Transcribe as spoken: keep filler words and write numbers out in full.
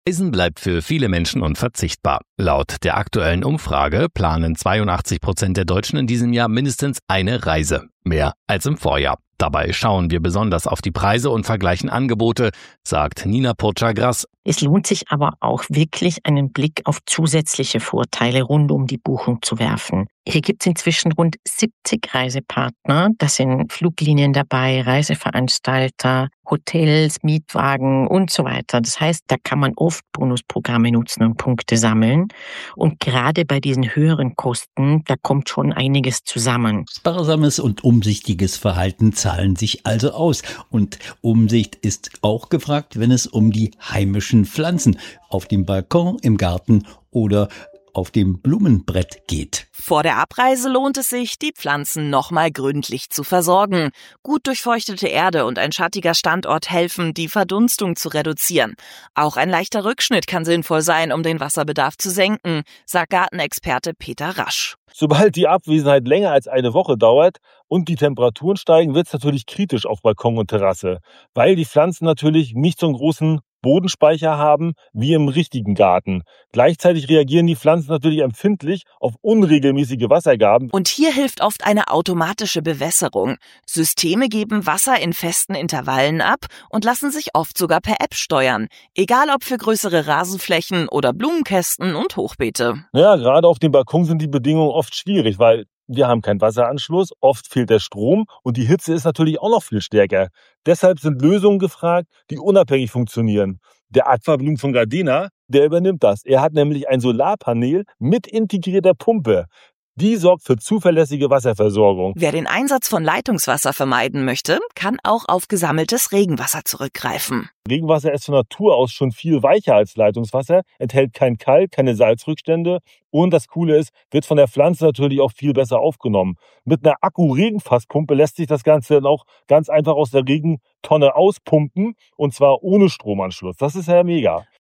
Reisen bleibt für viele Menschen unverzichtbar. Laut der aktuellen Umfrage planen zweiundachtzig Prozent der Deutschen in diesem Jahr mindestens eine Reise. Mehr als im Vorjahr. Dabei schauen wir besonders auf die Preise und vergleichen Angebote, sagt Nina Purchagras. Es lohnt sich aber auch wirklich, einen Blick auf zusätzliche Vorteile rund um die Buchung zu werfen. Hier gibt es inzwischen rund siebzig Reisepartner. Das sind Fluglinien dabei, Reiseveranstalter, Hotels, Mietwagen und so weiter. Das heißt, da kann man oft Bonusprogramme nutzen und Punkte sammeln. Und gerade bei diesen höheren Kosten, da kommt schon einiges zusammen. Sparsames und umsichtiges Verhalten zahlen sich also aus. Und Umsicht ist auch gefragt, wenn es um die heimischen Pflanzen auf dem Balkon, im Garten oder auf dem Blumenbrett geht. Vor der Abreise lohnt es sich, die Pflanzen nochmal gründlich zu versorgen. Gut durchfeuchtete Erde und ein schattiger Standort helfen, die Verdunstung zu reduzieren. Auch ein leichter Rückschnitt kann sinnvoll sein, um den Wasserbedarf zu senken, sagt Gartenexperte Peter Rasch. Sobald die Abwesenheit länger als eine Woche dauert und die Temperaturen steigen, wird es natürlich kritisch auf Balkon und Terrasse, weil die Pflanzen natürlich nicht so einen großen Bodenspeicher haben wie im richtigen Garten. Gleichzeitig reagieren die Pflanzen natürlich empfindlich auf unregelmäßige Wassergaben. Und hier hilft oft eine automatische Bewässerung. Systeme geben Wasser in festen Intervallen ab und lassen sich oft sogar per App steuern. Egal ob für größere Rasenflächen oder Blumenkästen und Hochbeete. Ja, gerade auf dem Balkon sind die Bedingungen oft schwierig, weil wir haben keinen Wasseranschluss, oft fehlt der Strom und die Hitze ist natürlich auch noch viel stärker. Deshalb sind Lösungen gefragt, die unabhängig funktionieren. Der Aquablumen von Gardena, der übernimmt das. Er hat nämlich ein Solarpanel mit integrierter Pumpe. Die sorgt für zuverlässige Wasserversorgung. Wer den Einsatz von Leitungswasser vermeiden möchte, kann auch auf gesammeltes Regenwasser zurückgreifen. Regenwasser ist von Natur aus schon viel weicher als Leitungswasser, enthält kein Kalk, keine Salzrückstände und das Coole ist, wird von der Pflanze natürlich auch viel besser aufgenommen. Mit einer Akku-Regenfasspumpe lässt sich das Ganze dann auch ganz einfach aus der Regentonne auspumpen und zwar ohne Stromanschluss. Das ist ja mega.